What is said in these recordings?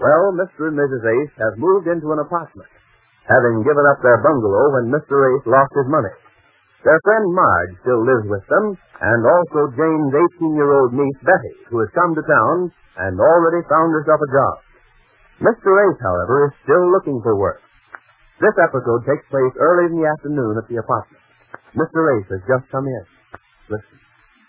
Well, Mr. and Mrs. Ace have moved into an apartment, having given up their bungalow when Mr. Ace lost his money. Their friend Marge still lives with them, and also Jane's 18-year-old niece, Betty, who has come to town and already found herself a job. Mr. Ace, however, is still looking for work. This episode takes place early in the afternoon at the apartment. Mr. Ace has just come in. Listen.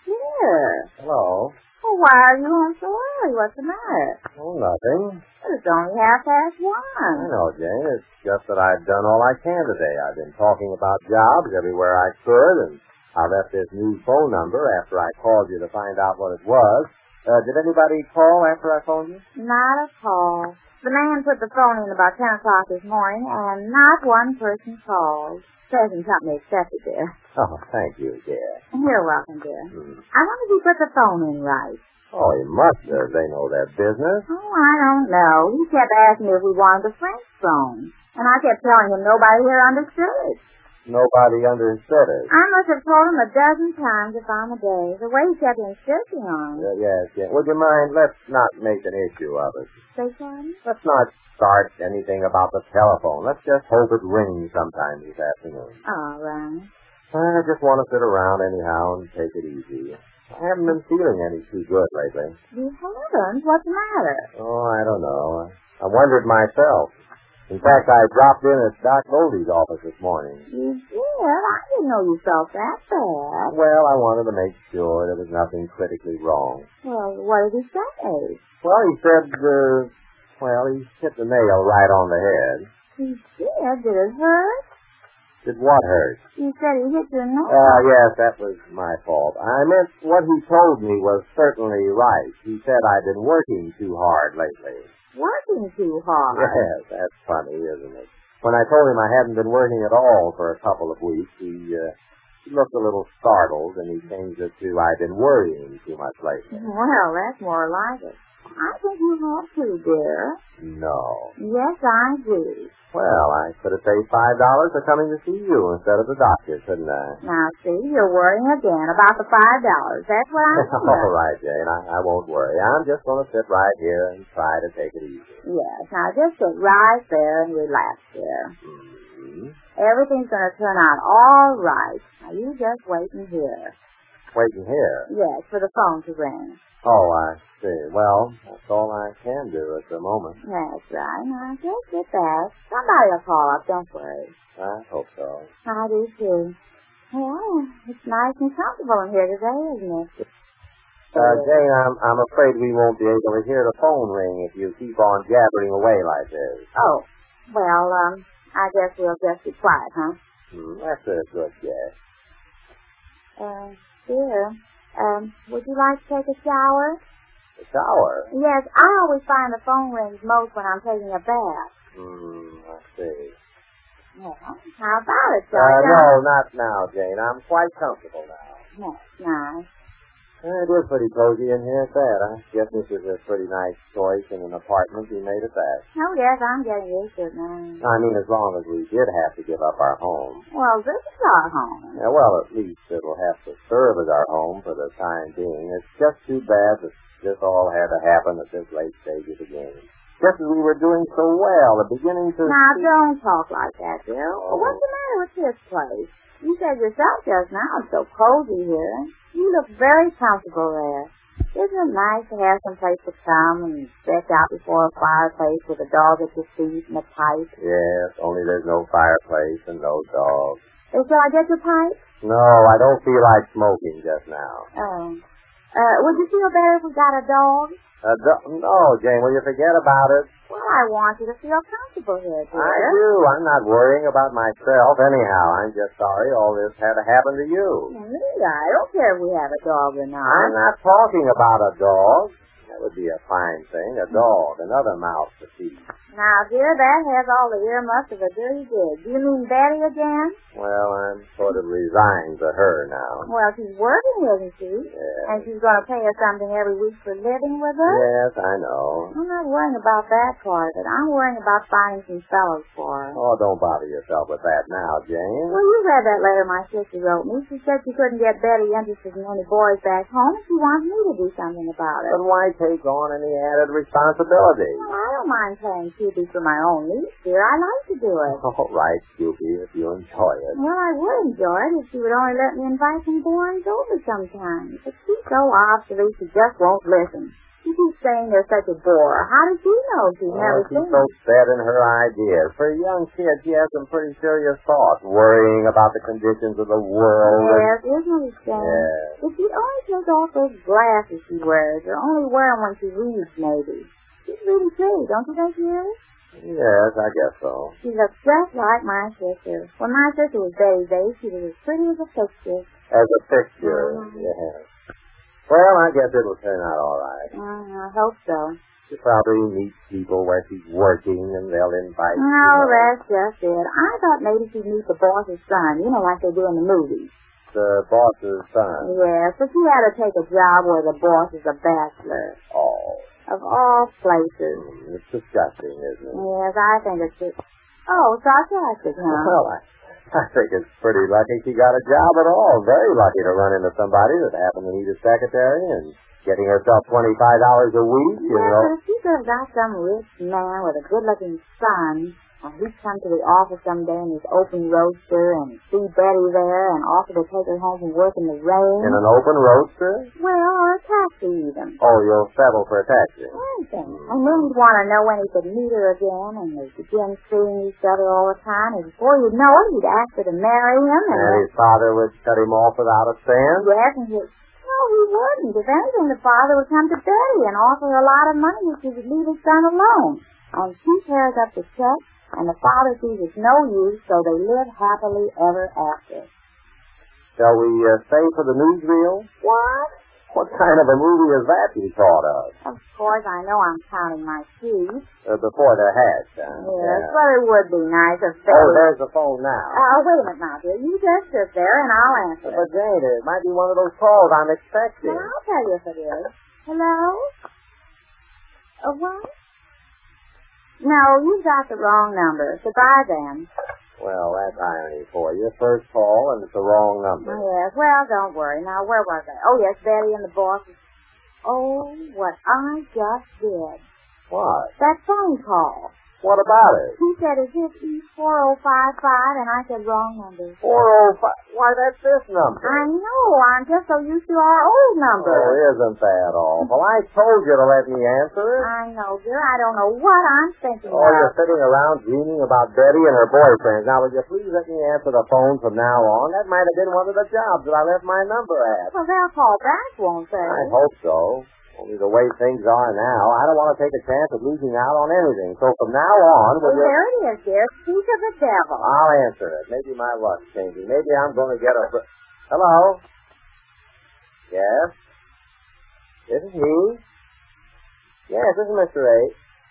Yes. Hello. Well, why are you home so early? What's the matter? Oh, nothing. It's only 1:30. I know, Jane. It's just that I've done all I can today. I've been talking about jobs everywhere I could, and I left this new phone number after I called you to find out what it was. Did anybody call after I phoned you? Not a call. The man put the phone in about 10 o'clock this morning, and not one person called. Present company accepted, dear. Oh, thank you, dear. You're welcome, dear. I wonder if he put the phone in right. Oh, he must have. They know their business. Oh, I don't know. He kept asking me if we wanted the French phone, and I kept telling him nobody here understood it. Nobody understood it. I must have told him a dozen times if I'm a day. The way he kept insisting on it. Yes. Would you mind? Let's not make an issue of it. Say something? Let's not start anything about the telephone. Let's just hope it rings sometime this afternoon. All right. I just want to sit around anyhow and take it easy. I haven't been feeling any too good lately. You haven't? What's the matter? Oh, I don't know. I wondered myself. In fact, I dropped in at Doc Goldie's office this morning. You did? I didn't know you felt that bad. Well, I wanted to make sure there was nothing critically wrong. Well, what did he say? Well, he said, he hit the nail right on the head. He did? Did it hurt? Did what hurt? You said he hit your nail. Yes, that was my fault. I meant what he told me was certainly right. He said I'd been working too hard lately. Working too hard? Yes, that's funny, isn't it? When I told him I hadn't been working at all for a couple of weeks, he looked a little startled, and he changed it to I've been worrying too much lately. Well, that's more like it. I think you have to, dear. No. Yes, I do. Well, I could have paid $5 for coming to see you instead of the doctor, couldn't I? Now, see, you're worrying again about the $5. That's what I'm saying. All right, Jane, I won't worry. I'm just going to sit right here and try to take it easy. Yes, now just sit right there and relax there. Mm-hmm. Everything's going to turn out all right. Now, you just wait and hear. Wait and hear? Yes, for the phone to ring. Oh, I see. Well, that's all I can do at the moment. That's right. Now, just get back. Somebody will call up, don't worry. I hope so. I do, too. Well, it's nice and comfortable in here today, isn't it? Jane, I'm afraid we won't be able to hear the phone ring if you keep on jabbering away like this. Oh, well, I guess we'll just be quiet, huh? That's a good guess. Dear, would you like to take a shower? A shower? Yes, I always find the phone rings most when I'm taking a bath. I see. Well, how about it, No, not now, Jane. I'm quite comfortable now. That's nice. It is pretty cozy in here at that. I guess this is a pretty nice choice in an apartment we made at that. Oh, yes, I'm getting used to it now. I mean, as long as we did have to give up our home. Well, this is our home. Yeah, well, at least it'll have to serve as our home for the time being. It's just too bad that this all had to happen at this late stage of the game. Just as we were doing so well, beginning to... Now, don't talk like that, Bill. Oh. What's the matter with this place? You said yourself just now it's so cozy here. You look very comfortable there. Isn't it nice to have some place to come and stretch out before a fireplace with a dog at your feet and a pipe? Yes, only there's no fireplace and no dog. Shall I get your pipe? No, I don't feel like smoking just now. Would you feel better if we got a dog? No, Jane, will you forget about it? Well, I want you to feel comfortable here, dear. I do. I'm not worrying about myself anyhow. I'm just sorry all this had to happen to you. I don't care if we have a dog or not. I'm not talking about a dog. That would be a fine thing. A dog, another mouth to feed. Now, dear, that has all the earmuffs of a dirty dig. Do you mean Betty again? Well, I'm sort of resigned to her now. Well, she's working, isn't she? Yes. And she's going to pay us something every week for living with her? Yes, I know. I'm not worrying about that part of it. I'm worrying about finding some fellows for her. Oh, don't bother yourself with that now, Jane. Well, you read that letter my sister wrote me. She said she couldn't get Betty interested in any boys back home. She wants me to do something about it. But why take on any added responsibility. Well, I don't mind playing Cupid for my own needs, dear. I like to do it. All right, Cupid, if you enjoy it. Well, I would enjoy it if she would only let me invite some boys over sometimes. But she's so obstinate she just won't listen. She keeps saying they're such a bore. How does she know she's never She's seen so set in her ideas. For a young kid, she has some pretty serious thoughts, worrying about the conditions of the world. Yes, isn't it, Jane? Yes. If she'd only take off those glasses she wears, or only wear them when she reads, maybe. She's really pretty, don't you think she is? Yes, I guess so. She looks just like my sister. When my sister was Betty's age, she was as pretty as a picture. As a picture, yes. Well, I guess it'll turn out all right. I hope so. She'll probably meet people where she's working, and they'll invite No, her. that's just it. I thought maybe she'd meet the boss's son, you know, like they do in the movies. The boss's son. Yes, but she had to take a job where the boss is a bachelor. Oh. Of all places. It's disgusting, isn't it? Yes, I think it's just... Oh, sarcastic, huh? Well, I think it's pretty lucky she got a job at all. Very lucky to run into somebody that happened to need a secretary and getting herself $25 a week, you know. But if she could have got some rich man with a good-looking son, and he'd come to the office someday in his open roadster and see Betty there and offer to take her home from work in the rain. In an open roadster? Well, or a taxi even. Oh, you'll settle for a taxi. Anything. And then he'd want to know when he could meet her again, and they'd begin seeing each other all the time, and before you'd know it, he'd ask her to marry him, And his father would cut him off without a cent? Yes, and he'd... No, he wouldn't. If anything, the father would come to Betty and offer her a lot of money if she would leave his son alone. And she tears up the check, and the father sees it's no use, so they live happily ever after. Shall we stay for the newsreel? What? What kind of a movie is that you thought of? Of course, I know I'm counting my teeth. Before they're hatched, huh? Yes, but it would be nice if Betty... Oh, there's the phone now. Wait a minute now, dear. You just sit there, and I'll answer But it. Jane, it might be one of those calls I'm expecting. Well, I'll tell you if it is. Hello? What? No, you've got the wrong number. Goodbye, then. Well, that's irony for you. First call, and it's the wrong number. Yes, well, don't worry. Now, where was I? Oh, yes, Betty and the boss. Oh, what I just did. What? That phone call. What about it? He said, is this E4055? And I said, wrong number. 405. Why, that's this number. I know. I'm just so used to our old number. Oh, isn't that awful? I told you to let me answer it. I know, dear. I don't know what I'm thinking Oh, of. you're sitting around dreaming about Betty and her boyfriend. Now, will you please let me answer the phone from now on? That might have been one of the jobs that I left my number at. Well, they'll call back, won't they? I hope so. Only the way things are now, I don't want to take a chance of losing out on anything. So from now on, will you... There it is, dear. Speak of the devil. I'll answer it. Maybe my luck's changing. Maybe I'm going to get a... Hello? Yes? This is he? Yes, this is Mr. A.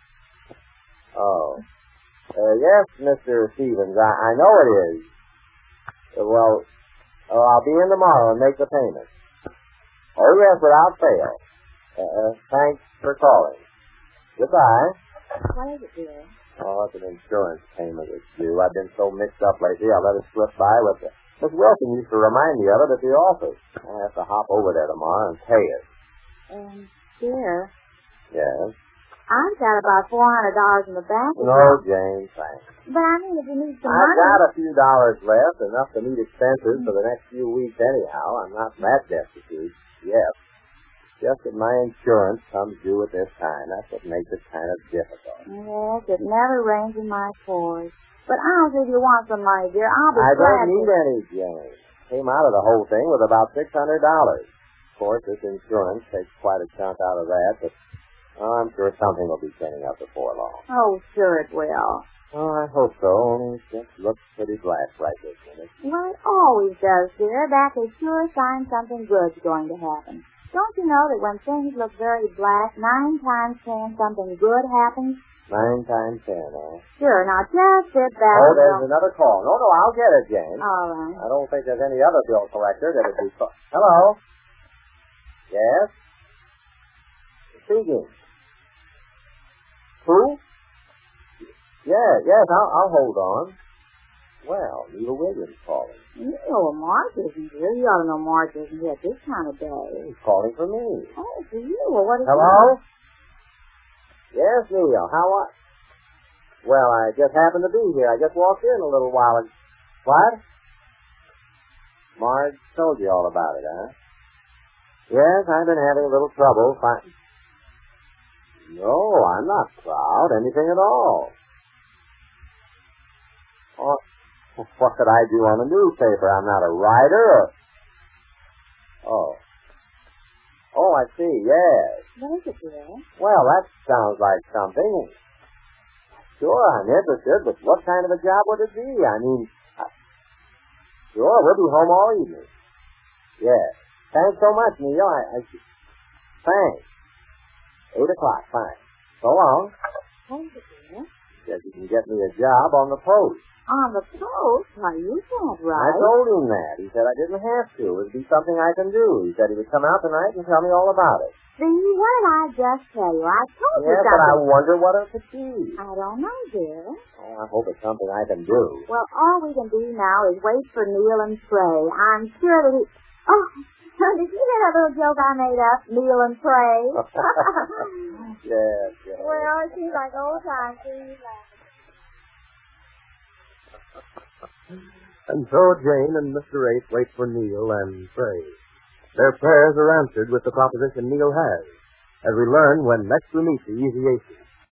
Oh. Yes, Mr. Stevens. I know it is. Well, I'll be in tomorrow and make the payment. Oh, yes, without fail. Thanks for calling. Goodbye. What is it, dear? Oh, it's an insurance payment that's due. I've been so mixed up lately, I let it slip by with it. Miss Wilson used to remind me of it at the office. I have to hop over there tomorrow and pay it. Dear, Yes? I've got about $400 in the bank. No, Jane, thanks. But I mean, if you need some I've money... got a few dollars left, enough to meet expenses for the next few weeks anyhow. I'm not that destitute yet. Just that my insurance comes due at this time. That's what makes it kind of difficult. Yes, it never rains in my pores. But honestly, if you want some money, dear, I'll be I glad don't need any, Jane. Came out of the whole thing with about $600. Of course, this insurance takes quite a chunk out of that, but I'm sure something will be turning up before long. Oh, sure it will. Oh, I hope so. Only it just looks pretty black right this minute. Well, it always does, dear. That is sure a sign something good's going to happen. Don't you know that when things look very black, 9 times 10 something good happens? 9 times 10, eh? Sure, now just sit back. Oh, there's another call. No, I'll get it, Jane. All right. I don't think there's any other bill collector that'd be... Hello? Yes? Speaking. Who? Yes, I'll hold on. Well, Neil Williams calling. Neil, Mark isn't here. You ought to know Mark isn't here at this time of day. He's calling for me. Oh, for you. Well, what is Hello? Yes, Neil. How are... Well, I just happened to be here. I just walked in a little while ago. What? Marge told you all about it, huh? Yes, I've been having a little trouble finding... No, I'm not proud. Anything at all. Oh, what could I do on a newspaper? I'm not a writer or... Oh. Oh, I see, yes. What is it, dear? Well, that sounds like something. Sure, I'm interested, but what kind of a job would it be? I mean, sure, we'll be home all evening. Yes. Thanks so much, Neil. Thanks. 8 o'clock, fine. So long. What is it, dear? Said you can get me a job on the post. On the post? Why, you can't I write. told him that. He said I didn't have to. It would be something I can do. He said he would come out tonight and tell me all about it. See, what did I just tell you? I told you Yes, but something. I wonder what it could be. I don't know, dear. Oh, I hope it's something I can do. Well, all we can do now is wait for Neil and Trey. I'm sure that he... Oh, did you hear that little joke I made up? Neil and Trey? Yes, yes. Well, it seems like old times. And so Jane and Mr. Ace wait for Neil and Trey. Their prayers are answered with the proposition Neil has, as we learn when next we meet the Easy Aces.